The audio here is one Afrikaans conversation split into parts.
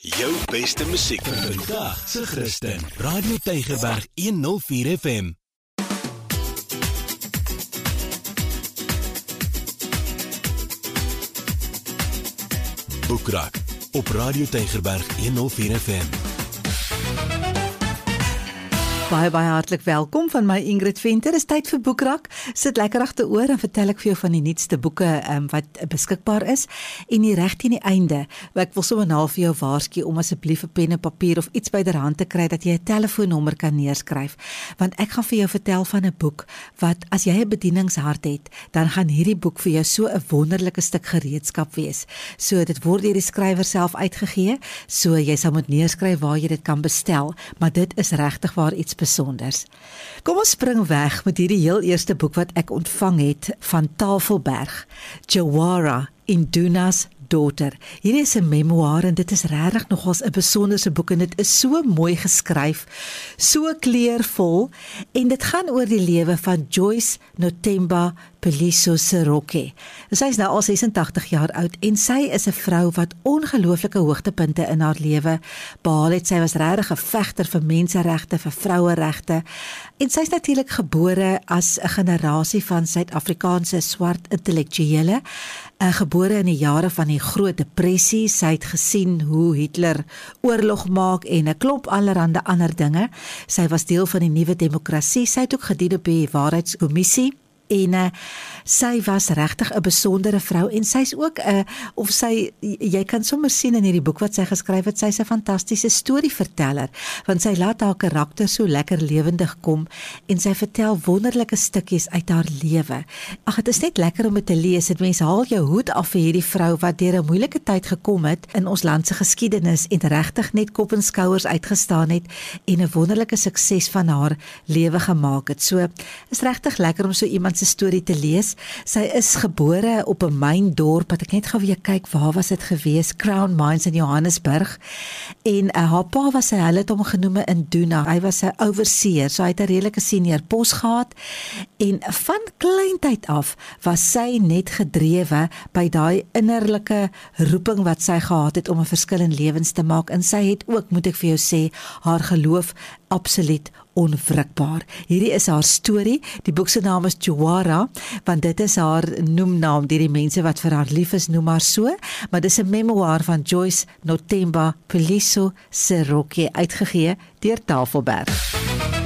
Jou beste musiek vandag se Christen. Radio Tygerberg 104 FM. Boekrak op Radio Tygerberg 104 FM. Baie hartlik welkom van my Ingrid Venter. Is tyd vir Boekrak. Sit lekker agteroor en vertel ek vir jou van die nuutste boeke wat beskikbaar is. En die reg teen die einde, ek wil sommer nou vir jou waarsku om asseblief 'n pen en papier of iets byderhand te kry dat jy 'n telefoonnommer kan neerskryf. Want ek gaan vir jou vertel van 'n boek wat as jy 'n bedieningshart het, dan gaan hierdie boek vir jou so 'n wonderlike stuk gereedskap wees. So dit word deur die skrywer self uitgegee, so jy sal moet neerskryf waar jy dit kan bestel, maar dit is regtig waar iets besonders. Kom ons spring weg met hierdie heel eerste boek wat ek ontvang het van Tafelberg, Jawara, Induna's Daughter. Hierdie is 'n memoir en dit is regtig nogals 'n besonderse boek en dit is so mooi geskryf, so kleurvol en dit gaan oor die lewe van Joyce Nothemba Peliso Seroke. Sy is nou al 86 jaar oud en sy is 'n vrou wat ongelooflike hoogtepunte in haar lewe behaal het. Sy was regtig 'n vegter vir menseregte, vir vroueregte en sy is natuurlik gebore as 'n generasie van Suid-Afrikaanse swart intellektuele, gebore in die jare van die Groot Depressie. Sy het gesien hoe Hitler oorlog maak en 'n klomp allerhande ander dinge. Sy was deel van die Nuwe Demokrasie. Sy het ook gedien op die Waarheidskommissie. En sy was regtig 'n besondere vrou en sy's ook jy kan sommer sien in hierdie boek wat sy geskryf het, sy's 'n fantastiese storieverteller, want sy laat haar karakter so lekker lewendig kom en sy vertel wonderlike stukkies uit haar lewe. Ag, dit is net lekker om dit te lees. Dit mense haal jou hoed af vir hierdie vrou wat deur 'n moeilike tyd gekom het in ons land se geskiedenis en regtig net kop en skouers uitgestaan het en 'n wonderlike sukses van haar lewe gemaak het. So is regtig lekker om so iemand se storie te lees. Sy is gebore op 'n myndorp, wat ek net gou weer kyk, waar was dit gewees? Crown Mines in Johannesburg. En haar pa was hulle het hom genoem Induna. Hy was 'n overseer, so hy het 'n redelike senior pos gehad. En van kleintyd af was sy net gedrewe by daai innerlike roeping wat sy gehad het om 'n verskil in lewens te maak. En sy het ook, moet ek vir jou sê, haar geloof absoluut onwrikbaar. Hierdie is haar storie. Die boek se naam is Jawara, want dit is haar noemnaam deur die mense wat vir haar lief is, noem haar so, maar dis 'n memoir van Joyce Nothemba Peliso Seroke, uitgegee deur Tafelberg.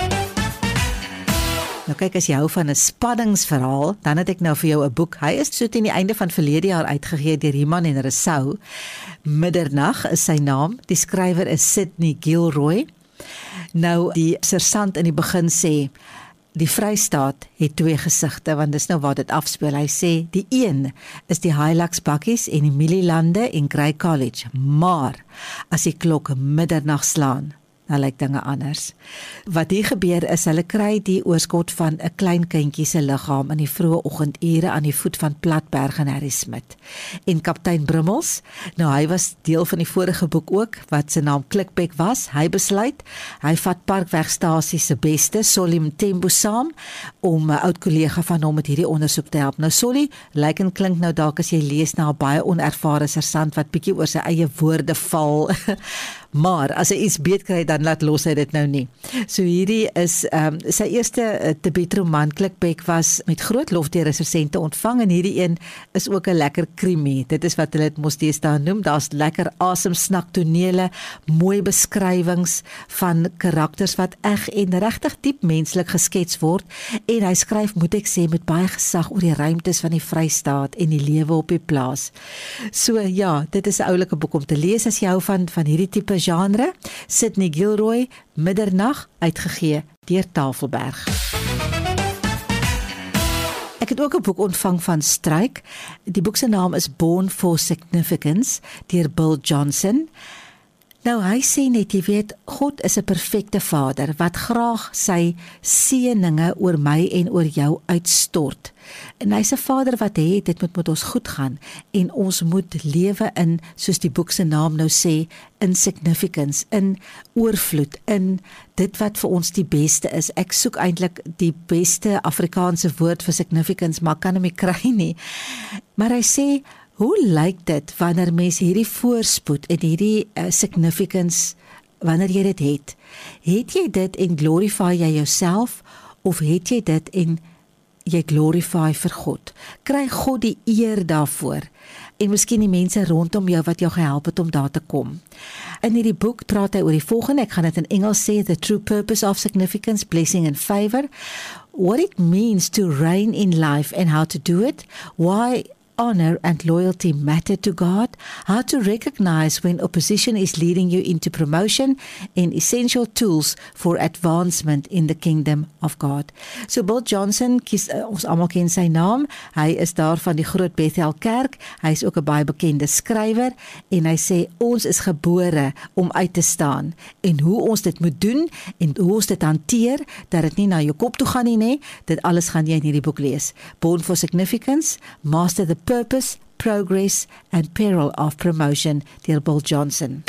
Nou kyk, as jy hou van 'n spanningsverhaal, dan het ek nou vir jou 'n boek. Hy is so teen die einde van verlede jaar uitgegee deur Iman en Rousseau. Middernag is sy naam. Die skrywer is Sidney Gilroy. Nou, die sersant in die begin sê, die Vrystaat het twee gesigte, want dis nou waar dit afspeel. Hy sê, die een is die Hilux bakkies en die Mielielande en Grey College, maar as die klok middernag slaan, dan lyk dinge anders. Wat hier gebeur is, hulle kry die oorskot van 'n klein kindjie se liggaam in die vroeë oggendure aan die voet van Platberg in Harrismith. En kaptein Brummels, nou hy was deel van die vorige boek ook, wat sy naam Klikbek was. Hy besluit, hy vat Parkwegstasie se beste, Solly Mthembu, saam, om 'n oud kollega van hom met hierdie ondersoek te help. Nou Solly, lyk en klink nou dalk as jy lees na 'n baie onervare sersant wat bietjie oor sy eie woorde val, maar as hy iets beet kry, dan laat los hy dit nou nie. So hierdie is sy eerste debuutroman Klikbek was met groot lof deur resensente ontvang en hierdie een is ook 'n lekker krimi. Dit is wat hulle dit mos deesdae noem. Daar's lekker asemsnak tonele, mooi beskrywings van karakters wat eg en regtig diep menslik geskets word en hy skryf, moet ek sê, met baie gesag oor die ruimtes van die Vrystaat en die lewe op die plaas. So ja, dit is 'n oulike boek om te lees as jy hou van hierdie tipe genre. Sidney Gilroy, Middernag, uitgegee deur Tafelberg. Ek het ook 'n boek ontvang van Struik. Die boek se naam is Born for Significance deur Bill Johnson. Nou hy sê net, jy weet, God is 'n perfekte Vader wat graag sy seëninge oor my en oor jou uitstort. En hy's 'n Vader wat dit moet met ons goed gaan en ons moet lewe in, soos die boek se naam nou sê, in significance, in oorvloed, in dit wat vir ons die beste is. Ek soek eintlik die beste Afrikaanse woord vir significance, maar kan hom nie kry nie. Maar hy sê, Hoe lyk dit wanneer mens hierdie voorspoed en hierdie significance, wanneer jy dit het? Het jy dit en glorify jy jouself, of het jy dit en jy glorify vir God? Kry God die eer daarvoor? En miskien die mense rondom jou wat jou gehelp het om daar te kom. In hierdie boek praat hy oor die volgende, ek gaan dit in Engels sê, The True Purpose of Significance, Blessing and Favor, what it means to reign in life and how to do it, why honor and loyalty matter to God, how to recognize when opposition is leading you into promotion, and essential tools for advancement in the kingdom of God. So Bill Johnson, ons almal ken sy naam, hy is daar van die Groot Bethel Kerk, hy is ook 'n baie bekende skrywer, en hy sê, ons is gebore om uit te staan, en hoe ons dit moet doen, en hoe ons dit hanteer, dat dit nie na jou kop toe gaan nie, dit alles gaan jy in hierdie boek lees. Born for Significance, Master the Purpose, Progress and Peril of Promotion, deur Bill Johnson.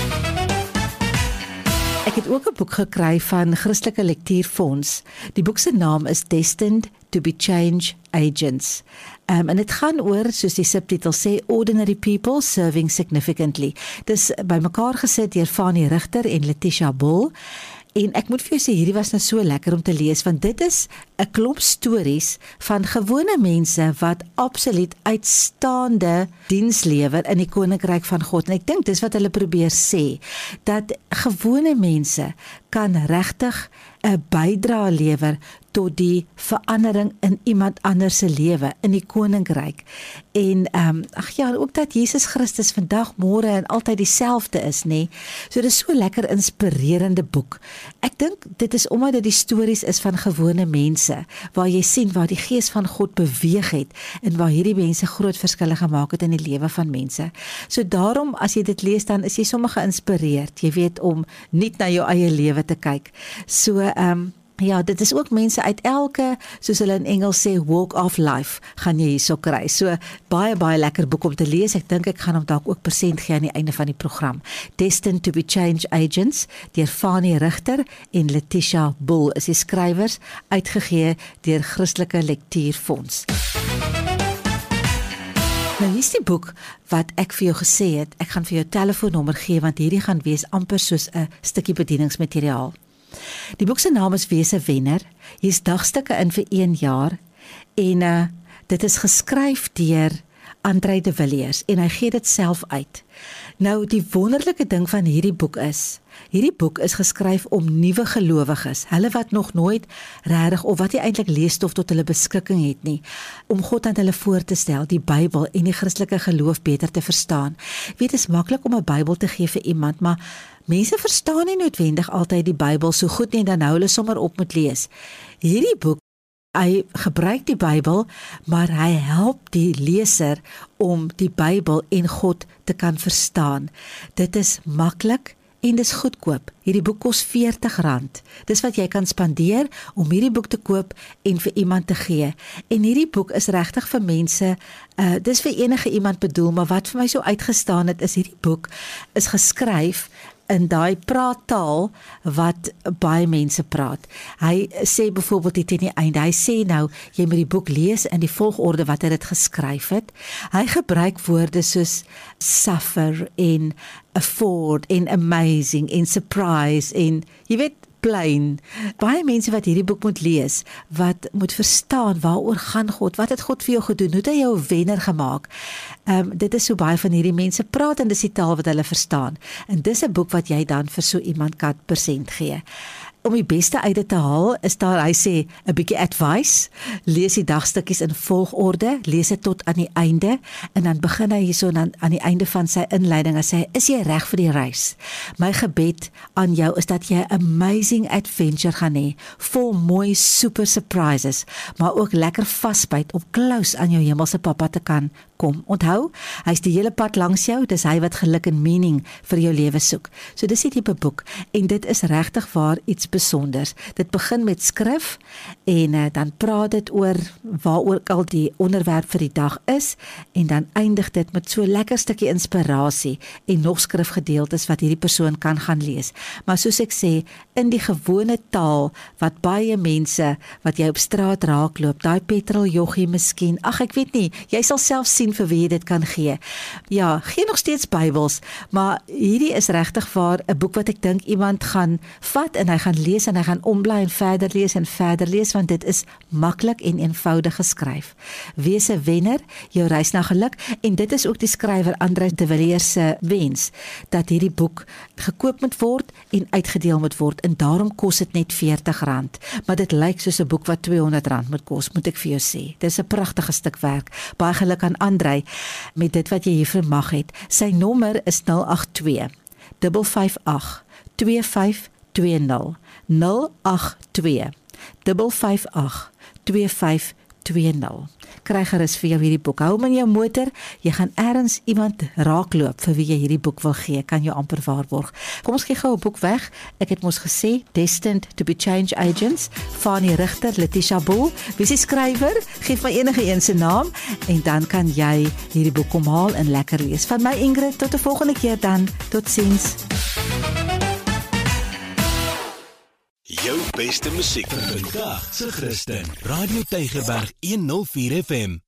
Ek het ook 'n boek gekry van Christelike Lektuurfonds. Die boek se naam is Destined to be Change Agents. En dit gaan oor, soos die subtitel sê, Ordinary People Serving Significantly. Dis bymekaar gesit deur Fanie Rigter en Letitia Bull. En ek moet vir jou sê, hierdie was nou so lekker om te lees, want dit is 'n klomp stories van gewone mense wat absoluut uitstaande diens lewer in die koninkryk van God. En ek dink dis wat hulle probeer sê, dat gewone mense kan regtig 'n bydrae lewer tot die verandering in iemand anders se lewe in die koninkryk. En ook dat Jesus Christus vandag, môre en altyd dieselfde is, nê. So dis so lekker inspirerende boek. Ek dink dit is omdat dit die stories is van gewone mense, waar jy sien waar die gees van God beweeg het en waar hierdie mense groot verskille gemaak het in die lewe van mense. So daarom as jy dit lees, dan is jy sommer geïnspireerd, jy weet, om nie na jou eie lewe te kyk. So ja, dit is ook mense uit elke, soos hulle in Engels sê, walk of life, gaan jy hierso kry. So, baie lekker boek om te lees. Ek dink ek gaan hom dalk ook persent gee aan die einde van die program. Destined to be Change Agents, deur Fanie Rigter en Letitia Bull is die skrywers, uitgegee deur Christelike Lektuurfonds. Nou hier is die boek wat ek vir jou gesê het, ek gaan vir jou telefoonnommer gee, want hierdie gaan wees amper soos 'n stukkie bedieningsmateriaal. Die boek se naam is Wees 'n Wenner. Hier's dagstukke in vir 1 jaar en dit is geskryf deur André de Villiers en hy gee dit self uit. Nou die wonderlike ding van hierdie boek is geskryf om nuwe gelowiges, hulle wat nog nooit regtig of wat nie eintlik leesstof tot hulle beskikking het nie, om God aan hulle voor te stel, die Bybel en die Christelike geloof beter te verstaan. Weet, dit is maklik om 'n Bybel te gee vir iemand, maar mense verstaan nie noodwendig altyd die Bybel so goed nie, dan hou hulle sommer op met lees. Hierdie boek, hy gebruik die Bybel, maar hy help die leser om die Bybel en God te kan verstaan. Dit is maklik en dis goedkoop. Hierdie boek kos R40. Dis wat jy kan spandeer om hierdie boek te koop en vir iemand te gee. En hierdie boek is regtig vir mense, dis vir enige iemand bedoel, maar wat vir my so uitgestaan het, is hierdie boek is geskryf in daai praattaal wat baie mense praat. Hy sê byvoorbeeld dit in die einde, hy sê nou, jy moet die boek lees in die volgorde wat hy dit geskryf het. Hy gebruik woorde soos suffer en afford en amazing en surprise en jy weet, plain. Baie mense wat hierdie boek moet lees, wat moet verstaan waaroor gaan God, wat het God vir jou gedoen, hoe het hy jou 'n wenner gemaak. Dit is so baie van hierdie mense praat en dis die taal wat hulle verstaan. En dis 'n boek wat jy dan vir so iemand kan persent gee. Om die beste uit dit te haal, is daar, hy sê, 'n bietjie advice, lees die dagstukkies in volgorde, lees dit tot aan die einde, en dan begin hy hierso aan die einde van sy inleiding, en sê, is jy reg vir die reis? My gebed aan jou is dat jy 'n amazing adventure gaan hê, vol mooi super surprises, maar ook lekker vasbyt om close aan jou hemelse pappa te kan kom. Onthou, hy is die hele pad langs jou, dis hy wat geluk en meaning vir jou lewe soek. So dis die tipe boek, en dit is regtig waar iets besonders. Dit begin met skrif, en dan praat dit oor waaroor al die onderwerp vir die dag is, en dan eindig dit met so lekker stukkie inspirasie, en nog skrifgedeeltes wat hierdie persoon kan gaan lees. Maar soos ek sê, in die gewone taal, wat baie mense, wat jy op straat raakloop, daai petroljoggie miskien, ag ek weet nie, jy sal self sien sien vir wie jy dit kan gee. Ja, gee nog steeds Bybels, maar hierdie is regtig waar 'n boek wat ek dink iemand gaan vat en hy gaan lees en hy gaan omblaai en verder lees, want dit is maklik en eenvoudig geskryf. Wees 'n wenner, jou reis na geluk, en dit is ook die skrywer André de Villiers se wens, dat hierdie boek gekoop moet word en uitgedeel moet word, en daarom kos dit net R40, maar dit lyk soos 'n boek wat R200 moet kos, moet ek vir jou sê. Dit is 'n pragtige stuk werk. Baie geluk aan André met dit wat jy hier vermag het. Sy nommer is 082 558 2520 082 558 2520. Kry gerus vir jou hierdie boek. Hou hom in jou motor, jy gaan ergens iemand raakloop vir wie jy hierdie boek wil gee, kan jou amper waarborg. Kom ons gee gou 'n boek weg. Ek het mos gesê, Destined to be Change Agents, Fanie Rigter, Letitia Boel. Wie is die skrywer? Geef my enige een se naam en dan kan jy hierdie boek kom haal en lekker lees. Van my Ingrid, tot 'n volgende keer dan. Totsiens. Jou beste musiek vir vandag se Christen. Radio Tygerberg 104 FM.